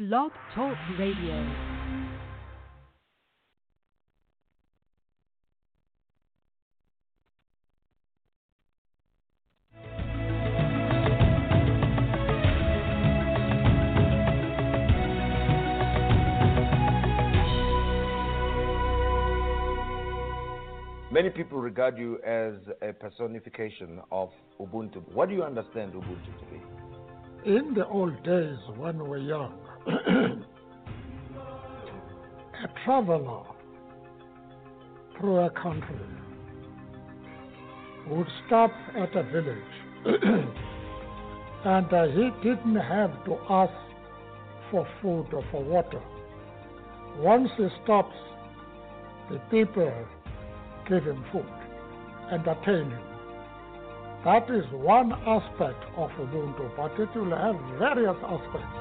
Blog Talk Radio. Many people regard you as a personification of Ubuntu. What do you understand Ubuntu to be? In the old days when we were young, a traveler through a country would stop at a village and he didn't have to ask for food or for water. Once he stops, the people give him food, entertain him. That is one aspect of Ubuntu, but it will have various aspects.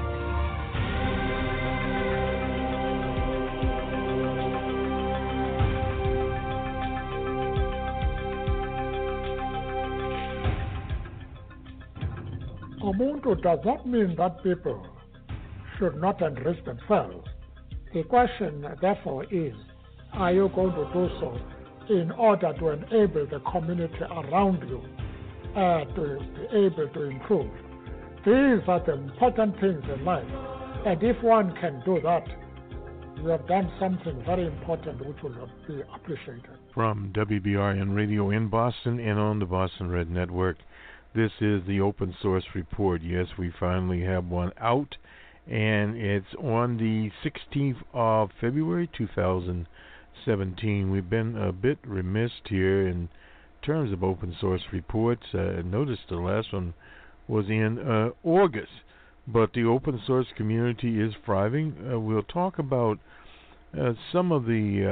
Ubuntu does not mean that people should not enrich themselves. The question, therefore, is, are you going to do so in order to enable the community around you to be able to improve? These are the important things in life. And if one can do that, you have done something very important which will be appreciated. From WBRN Radio in Boston and on the Boston Red Network, this is the Open Source Report. Yes, we finally have one out, and it's on the 16th of February, 2017. We've been a bit remiss here in terms of open source reports. Notice the last one was in August, but the open source community is thriving. We'll talk about some of the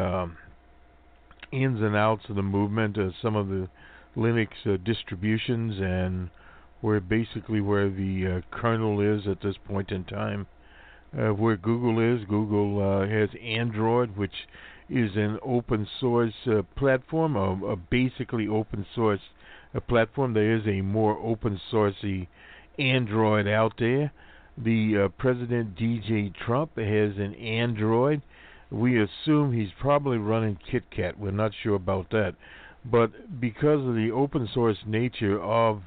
ins and outs of the movement, some of the Linux distributions, and where the kernel is at this point in time. Where Google is. Google has Android, which is an open source platform, a basically open source platform. There is a more open sourcey Android out there. The President DJ Trump has an Android. We assume he's probably running KitKat. We're not sure about that. But because of the open source nature of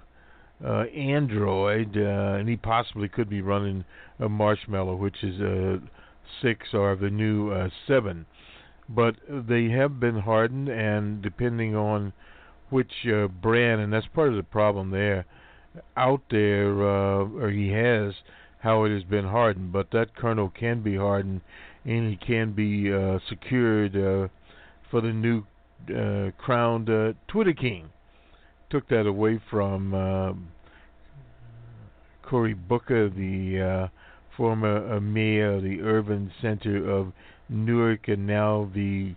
Android, and he possibly could be running a Marshmallow, which is 6 or the new 7. But they have been hardened, and depending on which brand, and that's part of the problem there, out there, or he has, how it has been hardened. But that kernel can be hardened, and he can be secured for the new crowned Twitter king. Took that away from Cory Booker, the former mayor of the urban center of Newark, and now a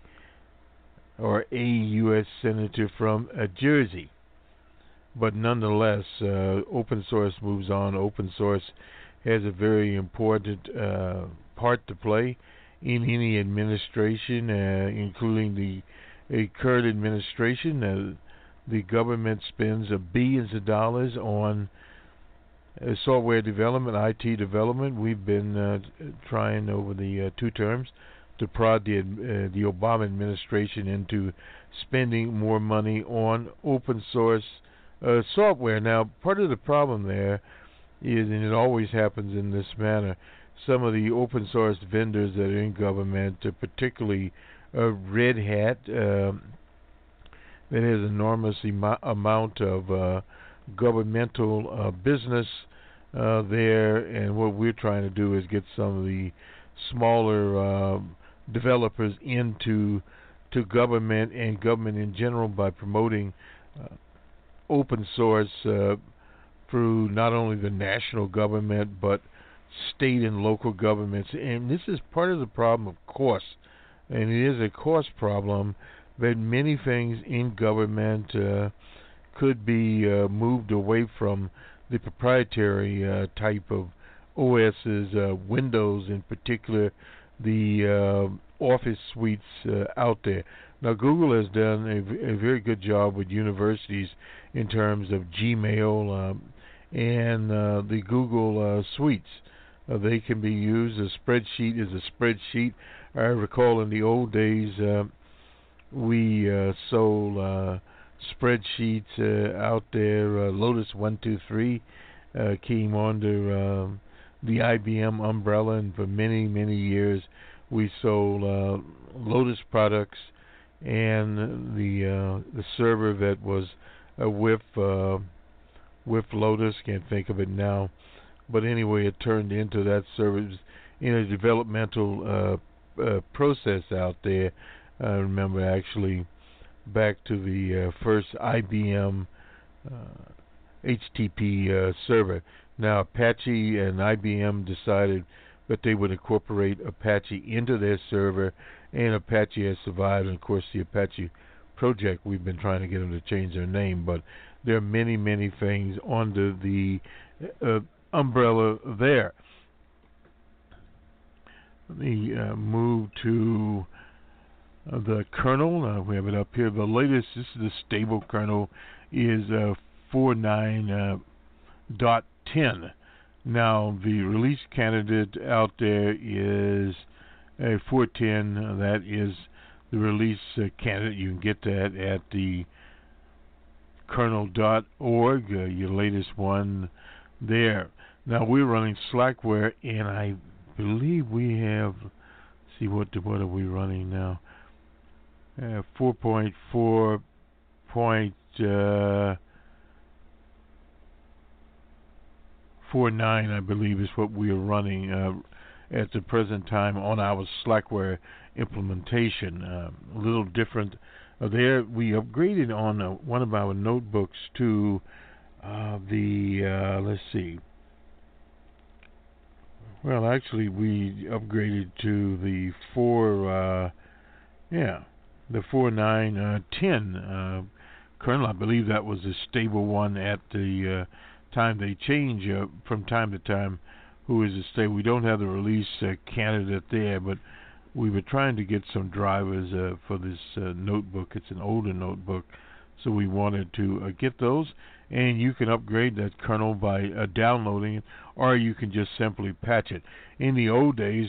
U.S. senator from Jersey. But nonetheless, open source moves on. Open source has a very important part to play in any administration, including the current administration. The government spends billions of dollars on software development, IT development. We've been trying over the 2 terms to prod the Obama administration into spending more money on open source software. Now, part of the problem there is, and it always happens in this manner, some of the open source vendors that are in government, particularly Red Hat, that has enormous amount of governmental business there, and what we're trying to do is get some of the smaller developers into government and government in general by promoting open source through not only the national government but state and local governments. And this is part of the problem of cost, and it is a cost problem that many things in government could be moved away from the proprietary type of OS's, Windows in particular, the office suites out there. Now, Google has done a very good job with universities in terms of Gmail and the Google suites. they can be used. A spreadsheet is a spreadsheet. I recall in the old days we sold spreadsheets out there. Lotus 123 came under the IBM umbrella, and for many, many years we sold Lotus products, and the server that was with Lotus, can't think of it now, but anyway, it turned into that server. It was in a developmental process out there. I remember actually back to the first IBM HTTP server. Now Apache and IBM decided that they would incorporate Apache into their server, and Apache has survived. And of course, the Apache project, we've been trying to get them to change their name, but there are many, many things under the umbrella there. Let me move to the kernel. We have it up here. The latest, this is the stable kernel, is 4.9.10. Now, the release candidate out there is 4.10. That is the release candidate. You can get that at the kernel.org, your latest one there. Now, we're running Slackware, and I believe we have, see, what are we running now? 4.4.49, I believe, is what we are running at the present time on our Slackware implementation. A little different there. We upgraded on one of our notebooks to let's see. Well, actually, we upgraded to the 4.9.10 kernel. I believe that was a stable one at the time. They change from time to time who is a stable. We don't have the release candidate there, but we were trying to get some drivers for this notebook. It's an older notebook, so we wanted to get those. And you can upgrade that kernel by downloading it, or you can just simply patch it. In the old days,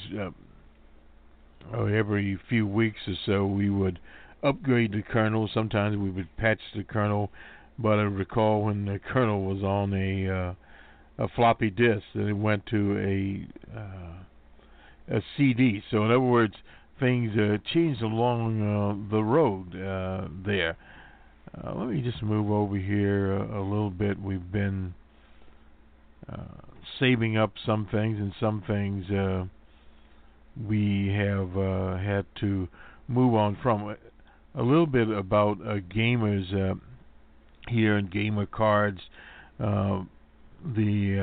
every few weeks or so, we would upgrade the kernel. Sometimes we would patch the kernel, but I recall when the kernel was on a floppy disk, then it went to a CD. So in other words, things changed along the road there. Let me just move over here a little bit. We've been saving up some things, and some things we have had to move on from. A little bit about gamers here and gamer cards. The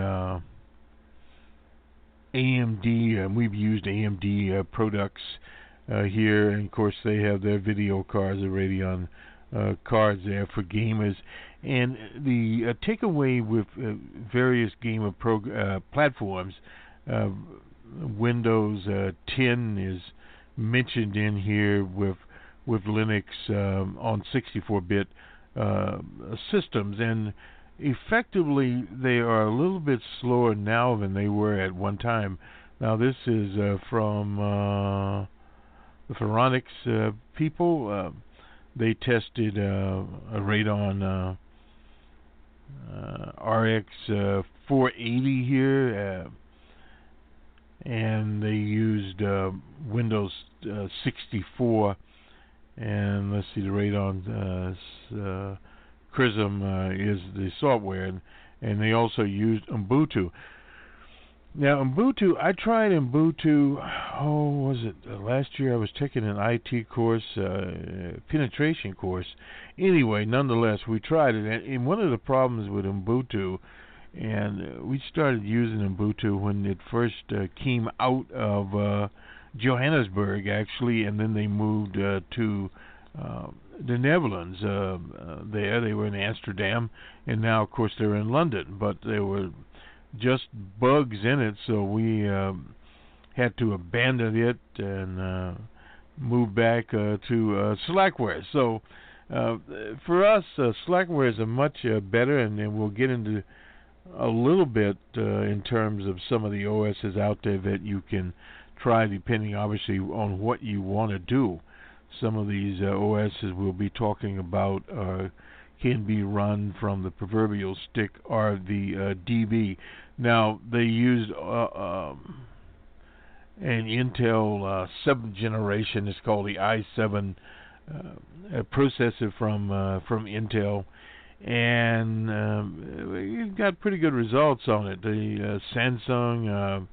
AMD, we've used AMD products here, and of course they have their video cards, the Radeon cards there for gamers. And the takeaway with various gamer platforms, Windows 10 is mentioned in here with Linux on 64-bit systems, and effectively they are a little bit slower now than they were at one time. Now this is from the Phoronix people. They tested a Radeon RX 480 here, and they used Windows 64, and let's see, the Radeon Prism is the software, and they also used Ubuntu. Now, Ubuntu, I tried Ubuntu, was it last year? I was taking an IT course, penetration course. Anyway, nonetheless, we tried it. And one of the problems with Ubuntu, and we started using Ubuntu when it first came out of Johannesburg, actually, and then they moved to the Netherlands. There, they were in Amsterdam, and now, of course, they're in London. But there were just bugs in it, so we had to abandon it and move back to Slackware. So for us, Slackware is a much better, and we'll get into a little bit in terms of some of the OSs out there that you can try, depending obviously on what you want to do. Some of these OSs we'll be talking about can be run from the proverbial stick or the DB. Now, they used an Intel 7th generation. It's called the i7 processor from Intel, and it got pretty good results on it. The Samsung,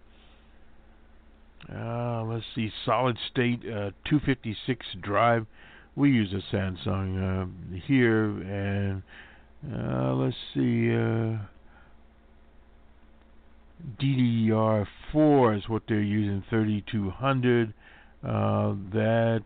let's see, solid state 256 drive. We use a Samsung here, and let's see, DDR4 is what they're using, 3200. That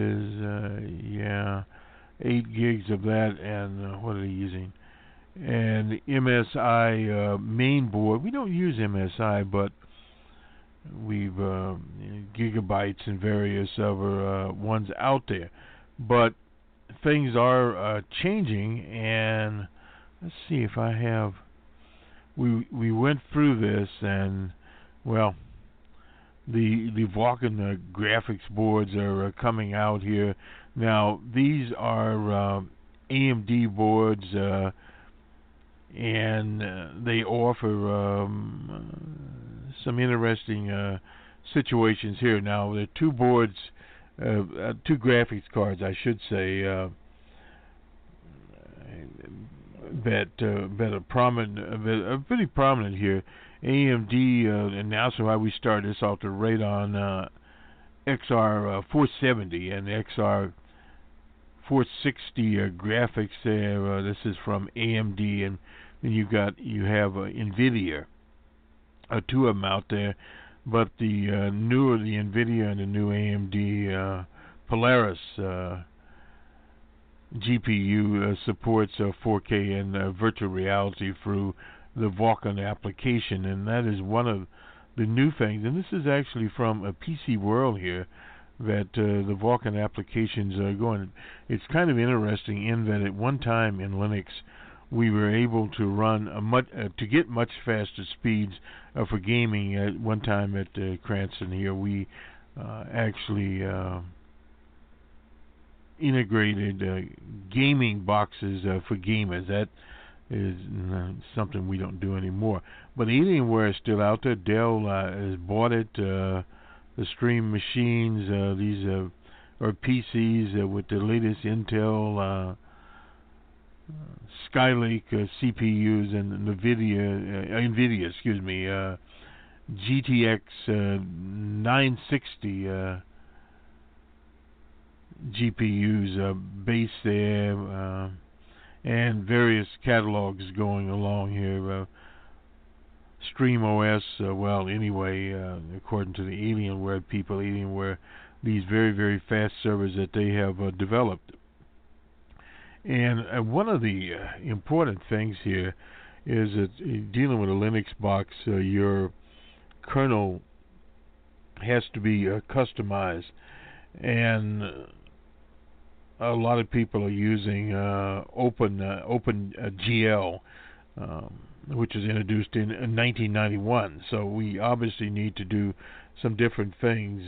is, 8 gigs of that, and what are they using? And the MSI main board. We don't use MSI, but we've gigabytes and various other ones out there. But things are changing, and let's see if I have. We went through this, and well, the Vulkan graphics boards are coming out here now. These are AMD boards, and they offer some interesting situations here. Now, there are two boards, two graphics cards, I should say, that are prominent, are pretty prominent here. AMD announced why we started this off the Radeon XR 470 and XR 460 graphics there. This is from AMD, and then you have NVIDIA, two of them out there. But the newer the NVIDIA and the new AMD Polaris GPU supports 4K and virtual reality through the Vulkan application, and that is one of the new things. And this is actually from a PC World here, that the Vulkan applications are going. It's kind of interesting in that at one time in Linux we were able to run to get much faster speeds for gaming. At one time at Cranston here, we actually integrated gaming boxes for gamers. That is something we don't do anymore. But Alienware is still out there. Dell has bought it. The Stream machines, these are PCs with the latest Intel Skylake CPUs and NVIDIA, GTX 960 GPUs based there, and various catalogs going along here. StreamOS, according to the Alienware people, Alienware, these very, very fast servers that they have developed. And one of the important things here is that dealing with a Linux box, your kernel has to be customized, and a lot of people are using OpenGL, which was introduced in 1991. So we obviously need to do some different things.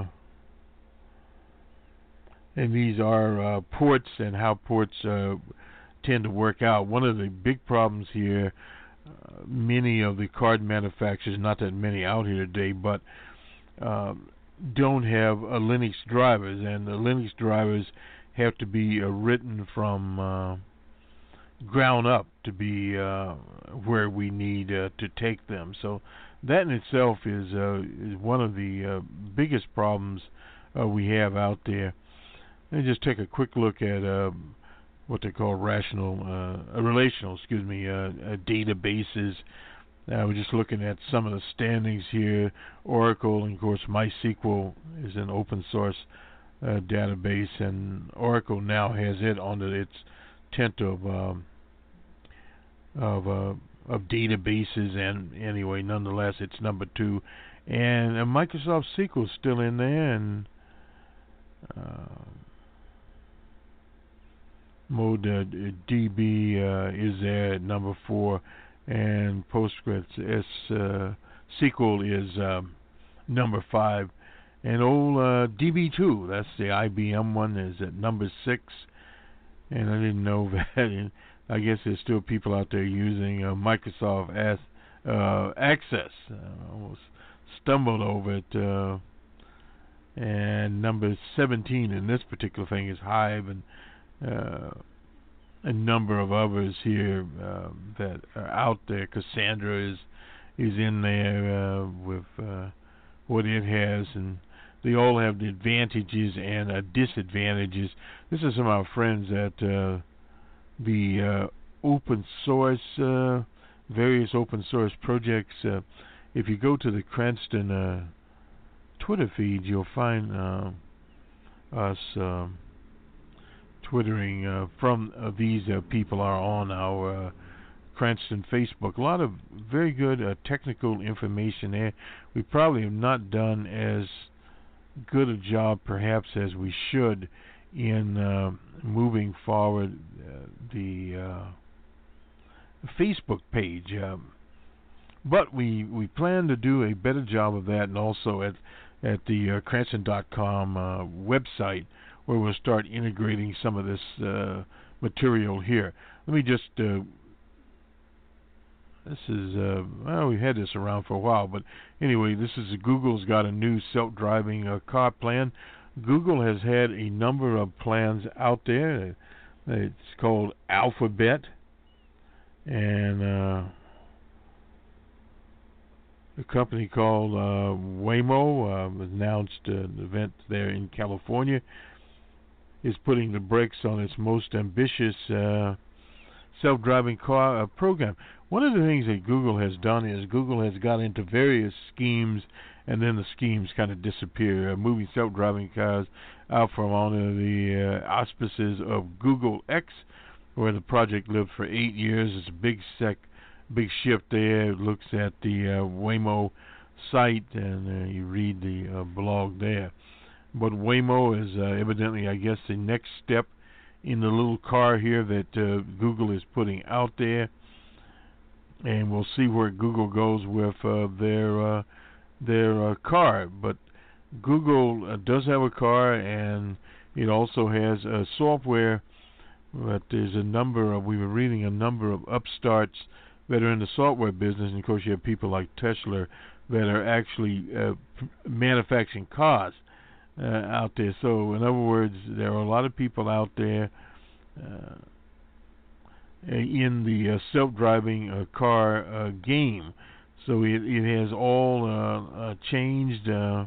And these are ports and how ports tend to work out. One of the big problems here, many of the card manufacturers, not that many out here today, but don't have Linux drivers, and the Linux drivers have to be written from ground up to be where we need to take them. So that in itself is one of the biggest problems we have out there. Let me just take a quick look at what they call relational databases. We're just looking at some of the standings here. Oracle, and of course MySQL is an open source database, and Oracle now has it under its tent of databases, and anyway, nonetheless, it's number 2. And Microsoft SQL is still in there, and ModeDB is there at number 4, and Postgres SQL is number 5. And old DB2, that's the IBM one, is at number 6. And I didn't know that. And I guess there's still people out there using Microsoft Access. Almost stumbled over it. And number 17 in this particular thing is Hive, and a number of others here that are out there. Cassandra is in there with what it has, and they all have the advantages and disadvantages. This is some of our friends at the open source, various open source projects. If you go to the Cranston Twitter feed, you'll find us twittering from these people are on our Cranston Facebook. A lot of very good technical information there. We probably have not done as good a job perhaps as we should in moving forward the Facebook page. But we plan to do a better job of that, and also at the Cranston.com website, where we'll start integrating some of this material here. Let me just this is well, we've had this around for a while, but anyway, this is Google's got a new self-driving car plan. Google has had a number of plans out there. It's called Alphabet, and a company called Waymo announced an event there in California, is putting the brakes on its most ambitious self-driving car program. One of the things that Google has done is Google has got into various schemes, and then the schemes kind of disappear, moving self-driving cars out from under the auspices of Google X, where the project lived for 8 years. It's a big shift there. It looks at the Waymo site, and you read the blog there. But Waymo is evidently, I guess, the next step in the little car here that Google is putting out there. And we'll see where Google goes with their car. But Google does have a car, and it also has software. But there's a number of, we were reading a number of upstarts that are in the software business, and of course you have people like Tesla that are actually manufacturing cars out there. So in other words, there are a lot of people out there in the self-driving car game. So it has all changed there,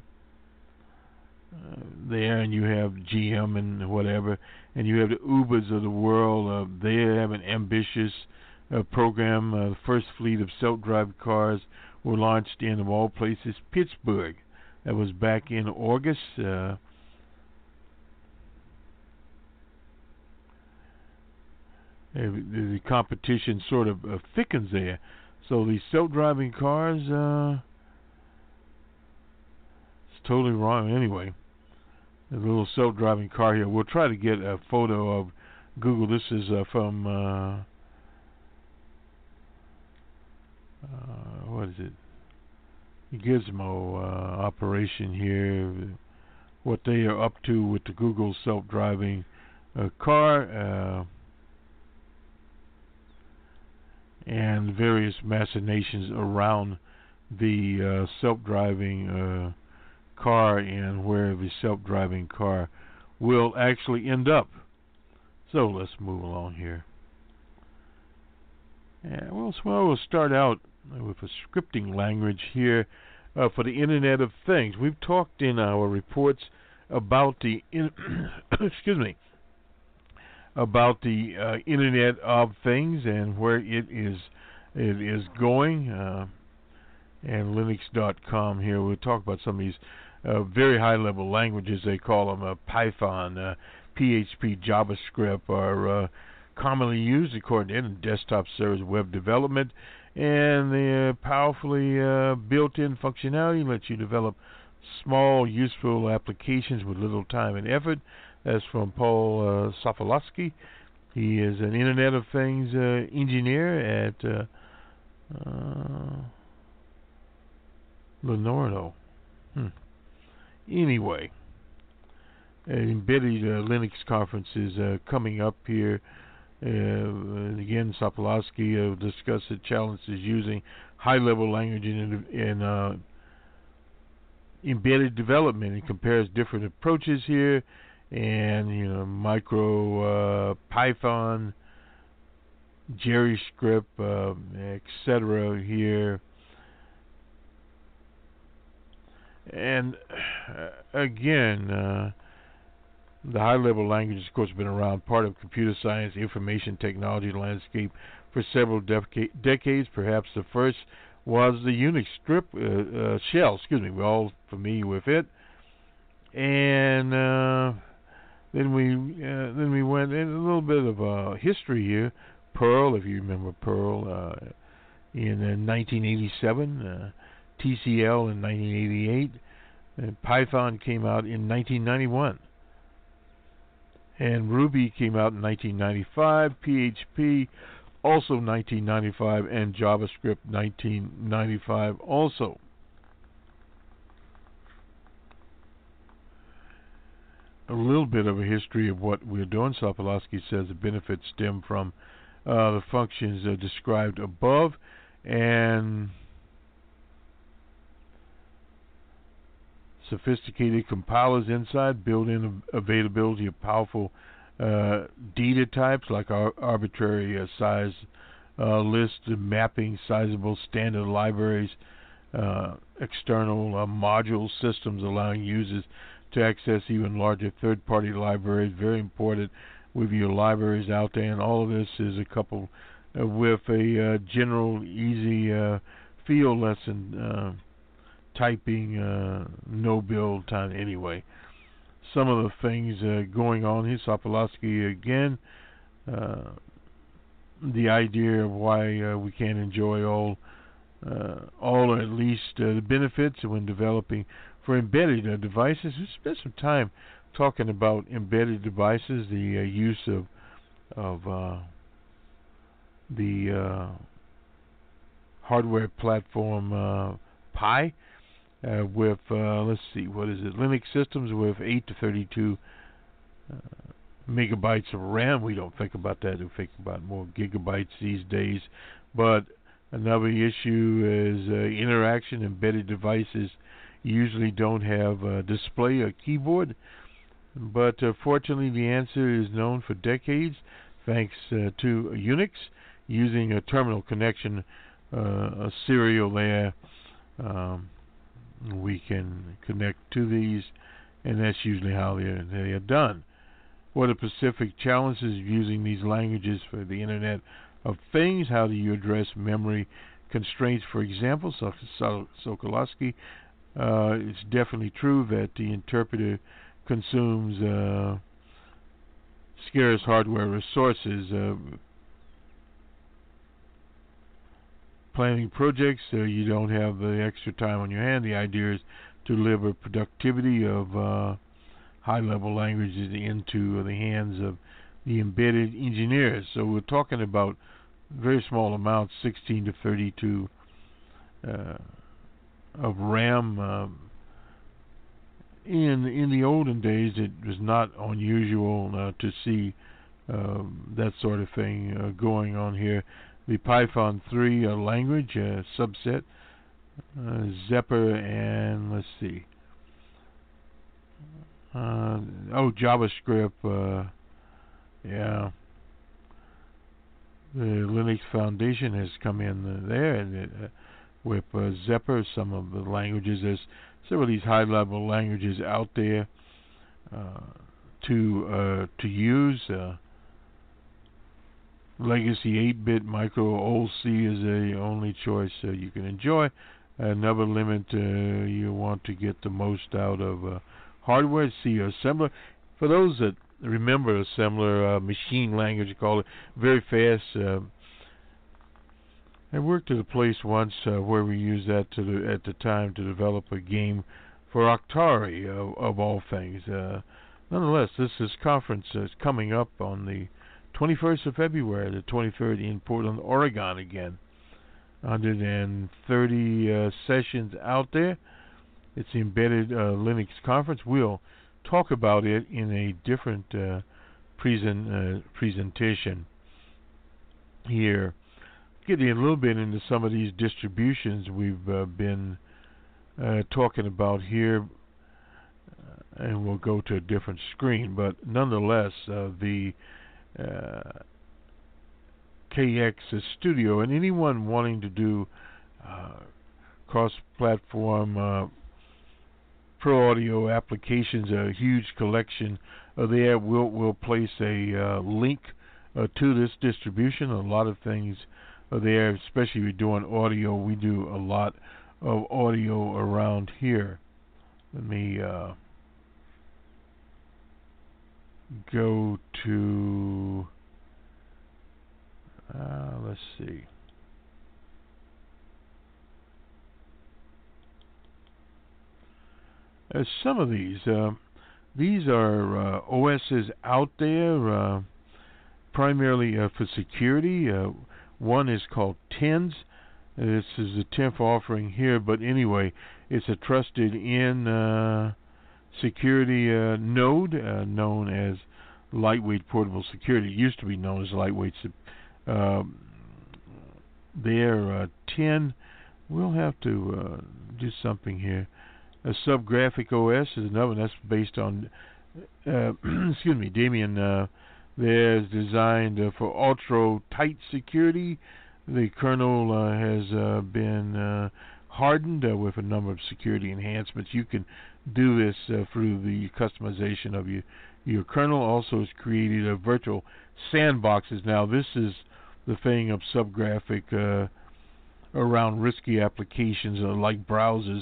and you have GM and whatever, and you have the Ubers of the world. They have an ambitious program. The first fleet of self-driving cars were launched in, of all places, Pittsburgh. That was back in August. The competition sort of thickens there. So these self-driving cars, it's totally wrong. Anyway, the little self-driving car here. We'll try to get a photo of Google. This is from what is it? Gizmo operation here. What they are up to with the Google self-driving car. And various machinations around the self-driving car and where the self-driving car will actually end up. So let's move along here. And we'll start out with a scripting language here for the Internet of Things. We've talked in our reports about the excuse me, about the Internet of Things and where it is going. And Linux.com here. We'll talk about some of these very high-level languages. They call them Python, PHP, JavaScript are commonly used according to desktop servers web development. And the powerfully built-in functionality lets you develop small, useful applications with little time and effort. That's from Paul Sokolowski. He is an Internet of Things engineer at Leonardo. Anyway, embedded Linux conference is coming up here. Again, Sokolowski discussed the challenges using high-level language in embedded development. He compares different approaches here, and micro Python, JavaScript, etc. here. And again, the high-level language, of course, has been around, part of computer science, information technology landscape for several decades. Perhaps the first was the Unix shell. We're all familiar with it. And then we went in a little bit of history here. Perl, if you remember Perl, in 1987. TCL in 1988. And Python came out in 1991. And Ruby came out in 1995, PHP also 1995, and JavaScript 1995 also. A little bit of a history of what we're doing. Sokolowski says the benefits stem from the functions described above, and sophisticated compilers inside, built-in availability of powerful data types like arbitrary size list, mapping, sizable standard libraries, external module systems allowing users to access even larger third-party libraries. Very important with your libraries out there, and all of this is coupled with a general easy field lesson. Typing, no build time anyway. Some of the things going on here, Sokolowski again, the idea of why we can't enjoy all or at least the benefits when developing for embedded devices. We spent some time talking about embedded devices, the use of the hardware platform Pi. With let's see, what is it? Linux systems with 8 to 32 megabytes of RAM. We don't think about that. We think about more gigabytes these days. But another issue is interaction. Embedded devices usually don't have a display or keyboard. But fortunately, the answer is known for decades, thanks to Unix using a terminal connection, a serial there. We can connect to these, and that's usually how they are done. What are specific challenges of using these languages for the Internet of Things? How do you address memory constraints, for example? Sokolowski, it's definitely true that the interpreter consumes scarce hardware resources. Planning projects, you don't have the extra time on your hand. The idea is to deliver productivity of high-level languages into the hands of the embedded engineers. So we're talking about very small amounts, 16 to 32 of RAM. In the olden days, it was not unusual to see that sort of thing going on here. The Python 3 language subset, Zepper, and let's see. JavaScript. Yeah. The Linux Foundation has come in there, and with Zepper, some of the languages. There's several of these high-level languages out there to use. Legacy 8-bit micro old C is the only choice you can enjoy. Another limit, you want to get the most out of hardware. C assembler. For those that remember assembler, machine language, call it, very fast. I worked at a place once where we used that at the time to develop a game for Octari, of all things. Nonetheless, this conference is coming up on the 21st of February, the 23rd in Portland, Oregon again. 130 sessions out there. It's the Embedded Linux Conference. We'll talk about it in a different presentation here. Getting a little bit into some of these distributions we've been talking about here, and we'll go to a different screen. But nonetheless, the KX Studio, and anyone wanting to do cross-platform pro audio applications, a huge collection there. We'll place a link to this distribution. A lot of things are there, especially if you're doing audio. We do a lot of audio around here. Let me go to let's see. Some of these are OSs out there, primarily for security. One is called TENS. This is the 10th offering here, but anyway, it's a trusted in security node known as Lightweight Portable Security. It used to be known as Lightweight. There, 10. We'll have to do something here. A Subgraphic OS is another one that's based on, excuse me, Debian. There's designed for ultra tight security. The kernel has been hardened with a number of security enhancements. You can do this through the customization of your kernel. Also, has created virtual sandboxes. Now, this is the thing of Subgraphic around risky applications like browsers.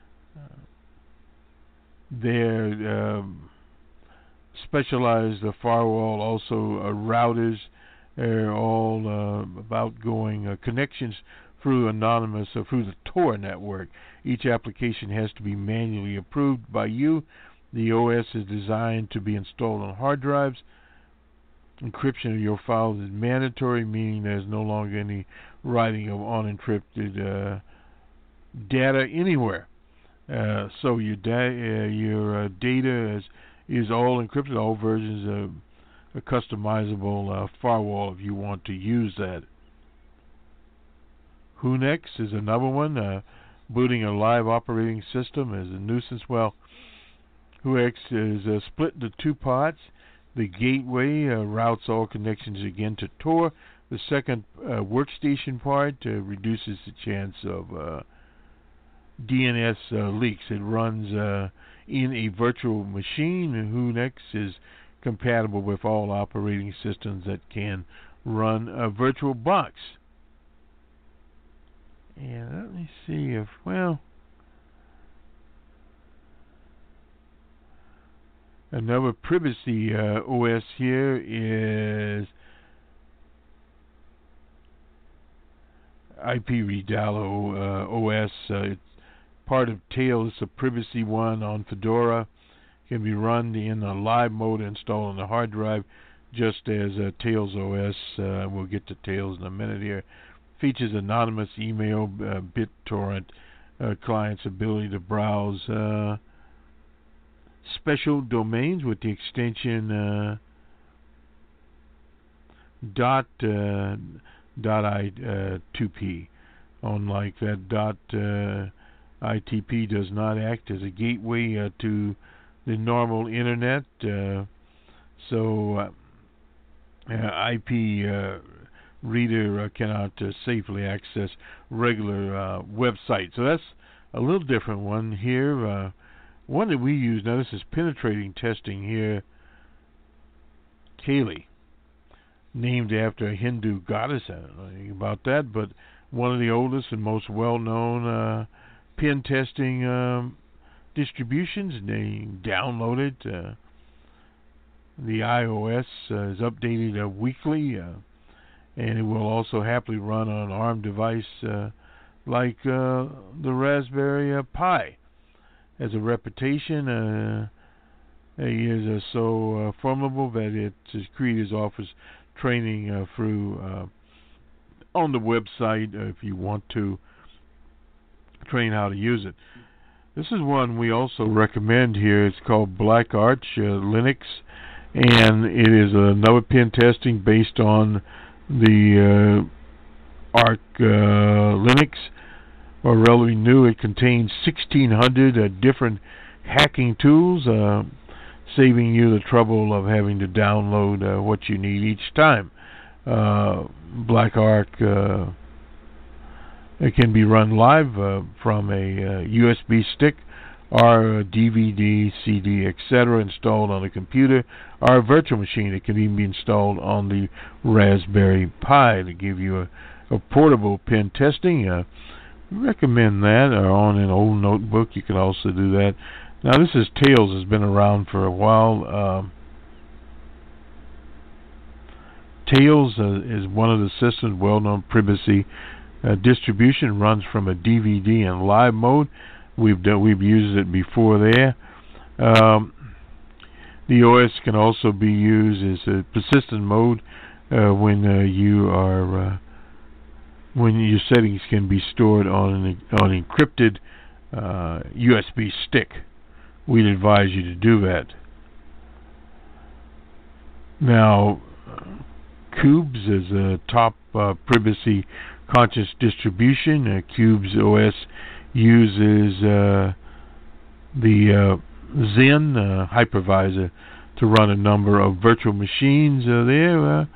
Their specialized firewall, also routers, are all about going connections through anonymous through the Tor network. Each application has to be manually approved by you. The OS is designed to be installed on hard drives. Encryption of your files is mandatory, meaning there's no longer any writing of unencrypted data anywhere. So your data is all encrypted. All versions of a customizable firewall if you want to use that. Whonex is another one. Booting a live operating system is a nuisance. Well, Whoex is split into two parts. The gateway routes all connections again to Tor. The second workstation part reduces the chance of DNS leaks. It runs in a virtual machine. Whonex is compatible with all operating systems that can run a VirtualBox. And let me see if, well, another privacy OS here is IPReader OS. It's part of Tails. It's a privacy one on Fedora. Can be run in a live mode, installed on the hard drive, just as Tails OS. We'll get to Tails in a minute here. Features anonymous email, BitTorrent client's ability to browse special domains with the extension .I2P. Unlike that .ITP does not act as a gateway to the normal internet, so IP reader cannot safely access regular websites. So that's a little different one here. One that we use now, this is penetrating testing here. Kali, named after a Hindu goddess. I don't know anything about that, but one of the oldest and most well-known pen testing distributions. They downloaded. The iOS is updated weekly, and it will also happily run on an ARM device like the Raspberry Pi. Has a reputation. It is so formidable that its creators offers training through on the website if you want to train how to use it. This is one we also recommend here. It's called Black Arch Linux, and it is another pen testing based on the Arch Linux, or relatively new. It contains 1,600 different hacking tools, saving you the trouble of having to download what you need each time. Black Arch it can be run live from a USB stick or a DVD, CD, etc. installed on a computer or a virtual machine. It can even be installed on the Raspberry Pi to give you a portable pen testing. Recommend that, or on an old notebook. You can also do that. Now, this is Tails. Has been around for a while. Tails is one of the system's well-known privacy distribution. Runs from a DVD in live mode. We've used it before there. The OS can also be used as a persistent mode when your settings can be stored on an encrypted USB stick. We'd advise you to do that. Now, Qubes is a top privacy conscious distribution. Qubes OS uses the Zen hypervisor to run a number of virtual machines there.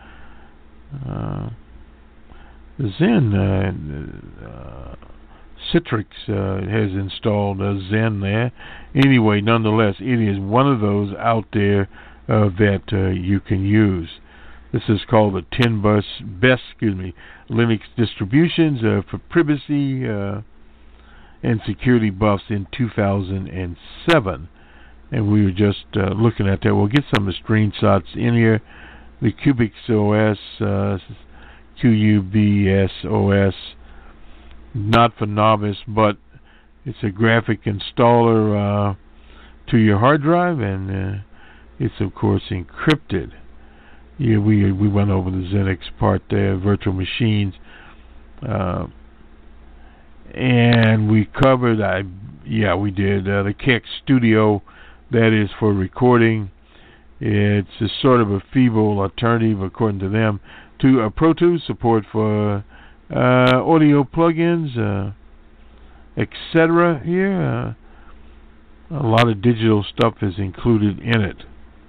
Zen Citrix has installed Zen there. Anyway, nonetheless, it is one of those out there that you can use. This is called the 10 best Linux distributions for privacy and security buffs in 2007. And we were just looking at that. We'll get some of the screenshots in here. The Qubes OS, QUBS OS, not for novice, but it's a graphic installer to your hard drive, and it's of course encrypted. Yeah, we went over the Xenix part there, virtual machines, and we covered. We did the KEX Studio. That is for recording. It's a sort of a feeble alternative, according to them, to Pro Tools, support for audio plugins, etc. Here, a lot of digital stuff is included in it.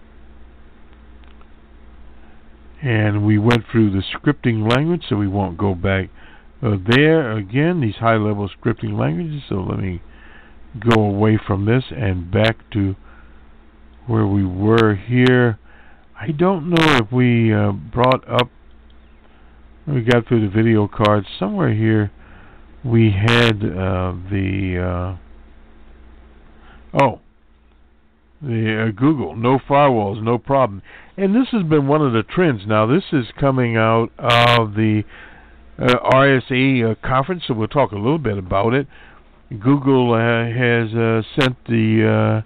And we went through the scripting language, so we won't go back there again, these high-level scripting languages. So let me go away from this and back to where we were here. I don't know if we brought up, we got through the video cards. Somewhere here we had the Google, no firewalls, no problem. And this has been one of the trends. Now, this is coming out of the RSA conference, so we'll talk a little bit about it. Google has sent the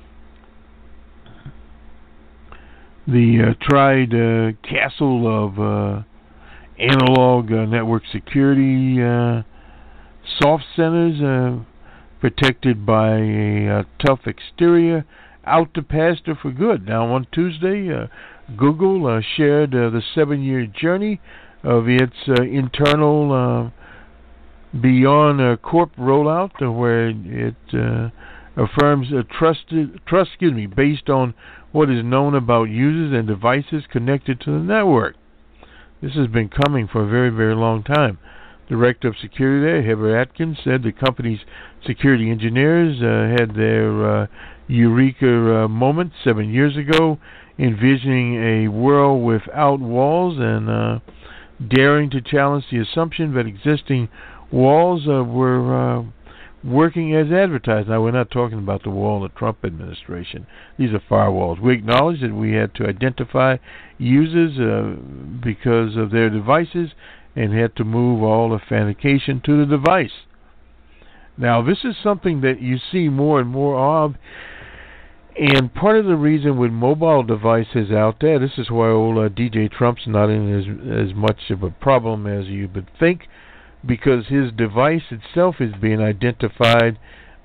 tried castle of analog network security soft centers protected by a tough exterior out to pasture for good. Now, on Tuesday, Google shared the 7-year journey of its internal Beyond Corp rollout, where it affirms trust based on what is known about users and devices connected to the network. This has been coming for a very, very long time. Director of Security there, Heather Atkins, said the company's security engineers had their eureka moment 7 years ago, envisioning a world without walls and daring to challenge the assumption that existing walls were working as advertised. Now, we're not talking about the wall of the Trump administration. These are firewalls. We acknowledge that we had to identify users because of their devices and had to move all authentication to the device. Now, this is something that you see more and more of, And part of the reason with mobile devices out there, this is why old DJ Trump's not in as much of a problem as you would think, because his device itself is being identified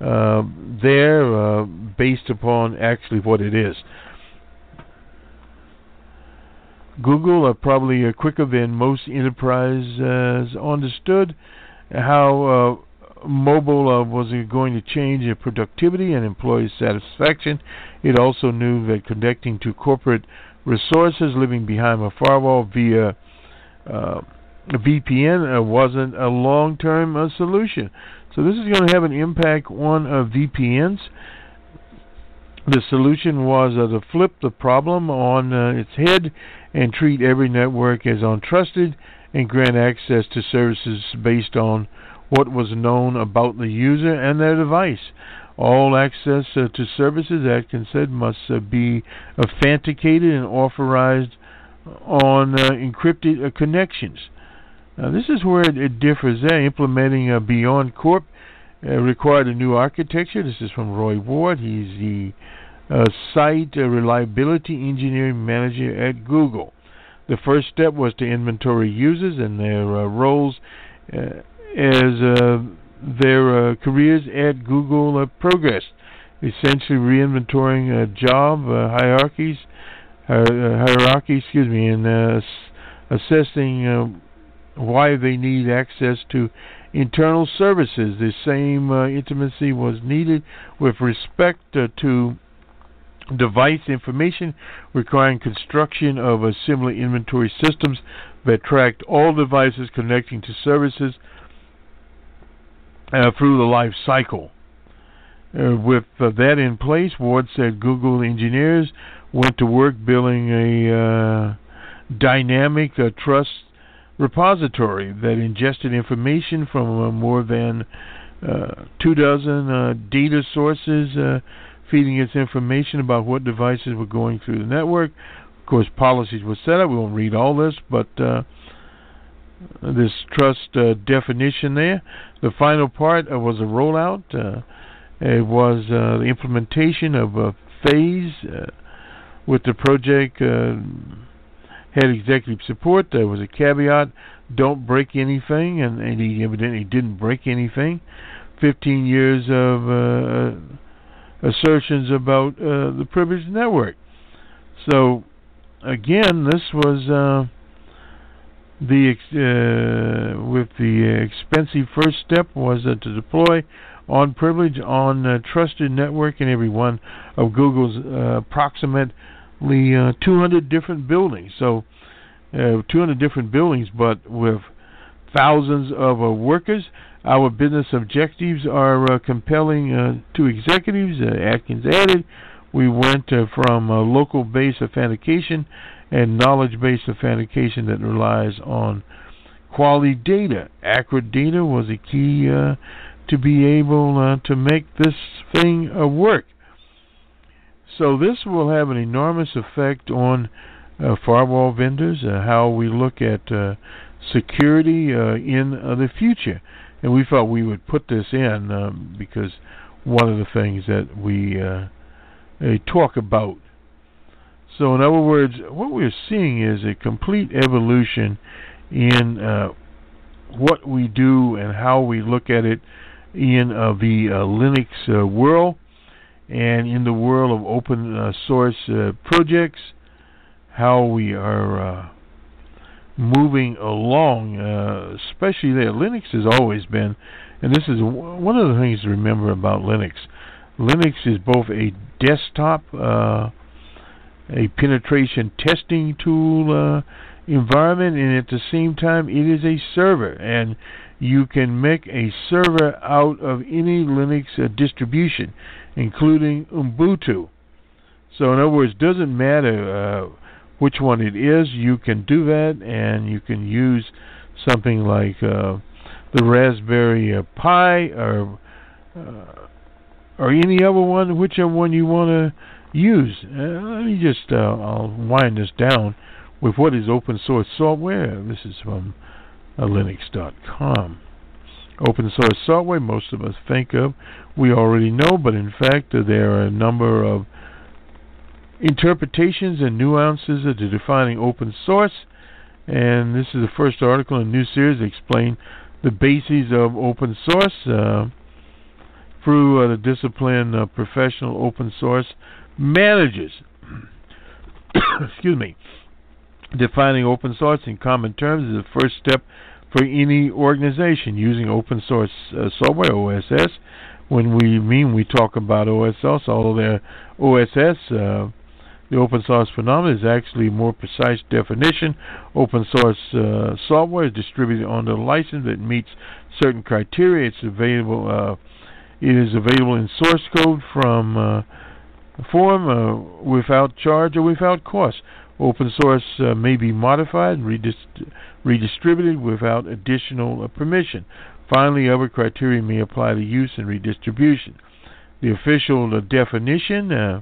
there based upon actually what it is. Google are probably quicker than most enterprises understood how mobile was going to change productivity and employee satisfaction. It also knew that connecting to corporate resources living behind a firewall via VPN wasn't a long-term solution. So this is going to have an impact on VPNs. The solution was to flip the problem on its head and treat every network as untrusted and grant access to services based on what was known about the user and their device. All access to services, Atkins said, must be authenticated and authorized on encrypted connections. This is where it differs there. Implementing Beyond Corp required a new architecture. This is from Roy Ward. He's the Site Reliability Engineering Manager at Google. The first step was to inventory users and their roles as their careers at Google progressed, essentially reinventorying job hierarchies, and assessing why they need access to internal services. The same intimacy was needed with respect to device information, requiring construction of similar inventory systems that tracked all devices connecting to services through the life cycle. With that in place, Ward said Google engineers went to work building a dynamic trust repository that ingested information from more than 24 data sources, feeding its information about what devices were going through the network. Of course, policies were set up. We won't read all this, but this trust definition there. The final part was a rollout. It was the implementation of a phase with the project had executive support. There was a caveat, don't break anything, and he evidently didn't break anything. 15 years of assertions about the privileged network. So, again, this was with the expensive first step was to deploy on privilege on trusted network in every one of Google's approximately 200 different buildings. So 200 different buildings, but with thousands of workers. Our business objectives are compelling to executives. Atkins added, we went from local-based authentication and knowledge-based authentication that relies on quality data. Accurate data was a key to be able to make this thing work. So this will have an enormous effect on firewall vendors, how we look at security in the future. And we thought we would put this in because one of the things that we talk about. So in other words, what we're seeing is a complete evolution in what we do and how we look at it in the Linux world and in the world of open source projects, how we are moving along, especially there. Linux has always been, and this is one of the things to remember about Linux. Linux is both a desktop, a penetration testing tool environment, and at the same time it is a server, and you can make a server out of any Linux distribution, including Ubuntu. So in other words, it doesn't matter which one it is, you can do that, and you can use something like the Raspberry Pi or any other one, whichever one you want to use. Let me just I'll wind this down with what is open source software. This is from Linux.com. Open source software, most of us think of, we already know, but in fact there are a number of interpretations and nuances of the defining open source. And this is the first article in a new series explain the bases of open source through the discipline of professional open source managers. Excuse me. Defining open source in common terms is the first step for any organization using open source software, OSS. When we talk about OSS, although they're OSS, the open source phenomenon is actually a more precise definition. Open source software is distributed under a license that meets certain criteria. It's available. It is available in source code from form without charge or without cost. Open source may be modified and redistributed without additional permission. Finally, other criteria may apply to use and redistribution. The official definition, the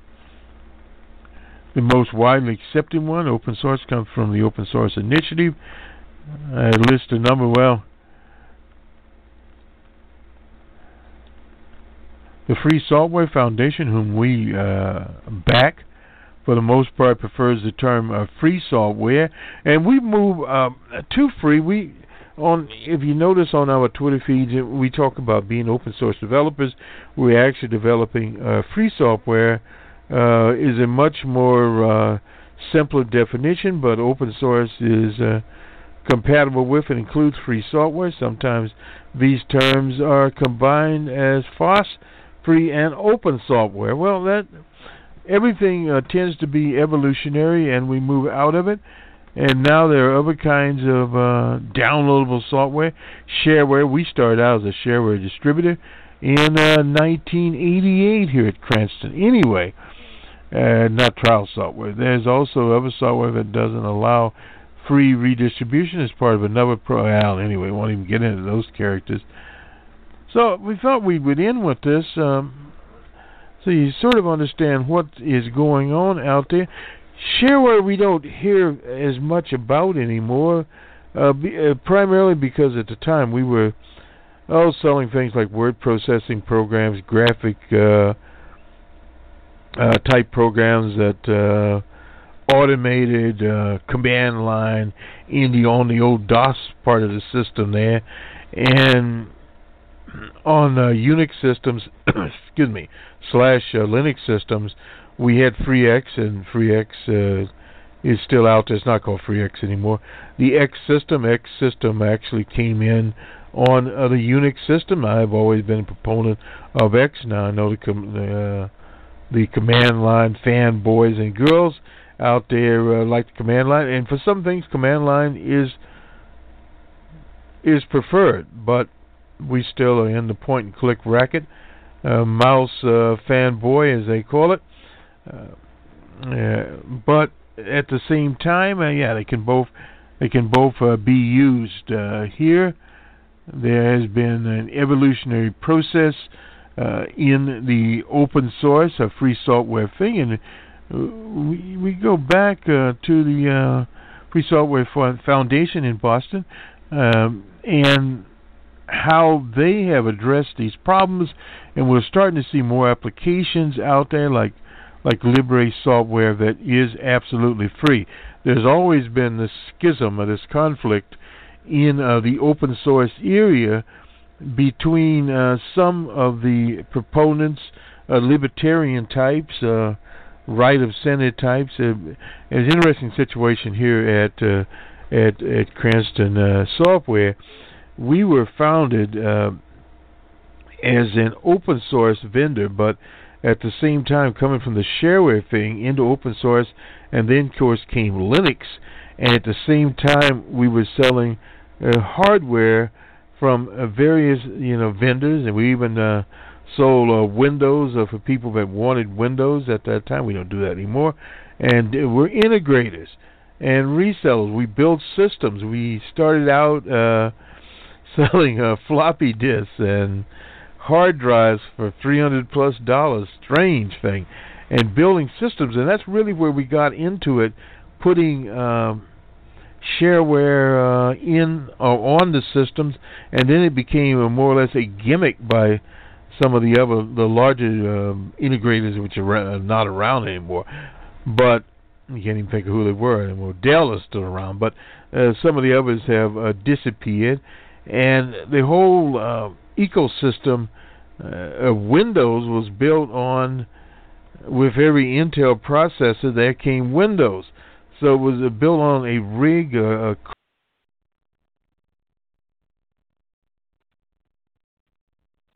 most widely accepted one, open source, comes from the Open Source Initiative. I list a number. Well, the Free Software Foundation, whom we back, for the most part, prefers the term free software, and we move to free. If you notice on our Twitter feeds, we talk about being open source developers. We're actually developing free software. Is a much more simpler definition, but open source is compatible with and includes free software. Sometimes these terms are combined as FOSS, free and open software. Well, that everything tends to be evolutionary, and we move out of it. And now there are other kinds of downloadable software, shareware. We started out as a shareware distributor in 1988 here at Cranston. Anyway, not trial software. There's also other software that doesn't allow free redistribution as part of another anyway, won't even get into those characters. So we thought we would end with this, so you sort of understand what is going on out there. Shareware we don't hear as much about anymore, primarily because at the time we were selling things like word processing programs, graphic type programs that automated command line on the old DOS part of the system there, and on Unix systems, excuse me, / Linux systems, we had FreeX, and FreeX is still out there. It's not called FreeX anymore. The X system actually came in on the Unix system. I've always been a proponent of X. Now I know the command line fanboys and girls out there like the command line, and for some things command line is preferred, but we still are in the point and click racket, mouse fanboy as they call it. But at the same time, they can both be used here. There has been an evolutionary process in the open source, a free software thing, and we go back to the Free Software Foundation in Boston, and how they have addressed these problems, and we're starting to see more applications out there like Libre software that is absolutely free. There's always been this schism or this conflict in the open source area between some of the proponents, libertarian types, right of center types. There's an interesting situation here at Cranston Software. We were founded as an open source vendor, but at the same time coming from the shareware thing into open source, and then of course came Linux, and at the same time we were selling hardware from various vendors, and we even sold Windows for people that wanted Windows at that time. We don't do that anymore, and we're integrators and resellers. We build systems. We started out selling floppy disks and hard drives for $300+, strange thing, and building systems, and that's really where we got into it, putting shareware in or on the systems, and then it became more or less a gimmick by some of the larger integrators which are not around anymore. but you can't even think of who they were anymore. Dell is still around, but some of the others have disappeared, and the whole ecosystem of Windows was built on, with every Intel processor there came Windows. So it was built on a rig, a